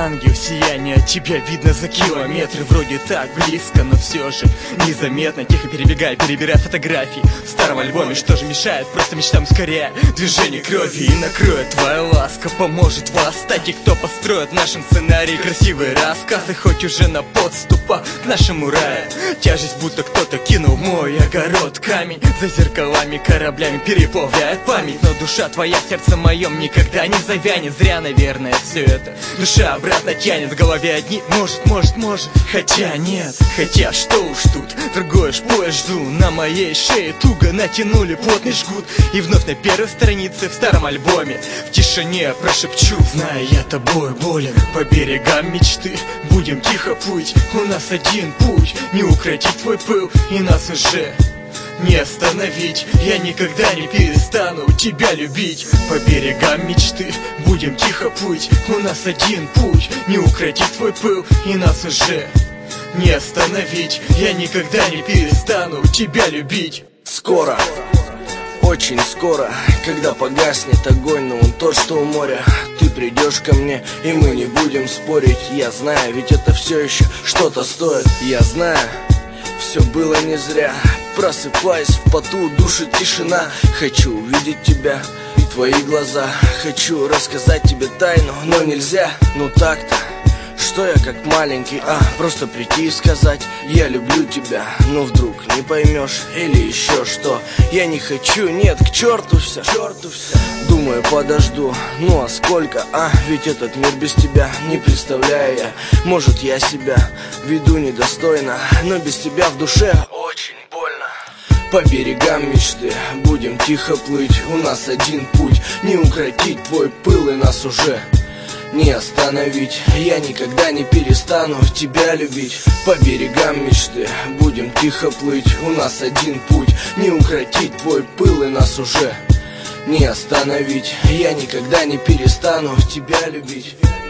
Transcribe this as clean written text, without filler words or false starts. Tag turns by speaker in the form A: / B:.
A: ангел, сияние от тебя видно за километры. Вроде так близко, но все же незаметно. Тихо перебегая, перебирая фотографии в старом альбоме. Что же мешает просто мечтам ускоряя движение крови. И накроет твоя ласка, поможет восстать. И кто построит в нашем сценарии красивые рассказы, хоть уже на подступах к нашему раю. Тяжесть будто кто-то кинул в мой огород камень. За зеркалами, кораблями переплавляет память. Но душа твоя в сердце моем никогда не завянет. Зря, наверное, все это душа обратно тянет. В голове одни может, хотя нет. Хотя что уж тут, другое ж поезд жду. На моей шее туго натянули плотный жгут. И вновь на первой странице в старом альбоме в тишине прошепчу: зная я тобой болен, по берегам мечты будем тихо плыть. У нас один путь, не укротить твой пыл, и нас уже не остановить. Я никогда не перестану тебя любить. По берегам мечты будем тихо плыть. У нас один путь, не укротить твой пыл, и нас уже не остановить. Я никогда не перестану тебя любить.
B: Скоро, очень скоро, когда погаснет огонь, но он тот, что у моря, ты придешь ко мне, и мы не будем спорить. Я знаю, ведь это все еще что-то стоит. Я знаю, все было не зря. Просыпаясь в поту, душит тишина. Хочу увидеть тебя, твои глаза. Хочу рассказать тебе тайну, но нельзя. Ну так-то, что я как маленький, просто прийти и сказать: я люблю тебя. Но вдруг не поймешь или еще что. Я не хочу, нет, к черту все. Думаю, подожду, ну а сколько, ведь этот мир без тебя не представляю я. Может, я себя веду недостойно, но без тебя в душе очень больно. По берегам мечты будем тихо плыть. У нас один путь, не укротить твой пыл, и нас уже не остановить. Я никогда не перестану тебя любить. По берегам мечты будем тихо плыть. У нас один путь, не укротить твой пыл, и нас уже не остановить. Я никогда не перестану тебя любить.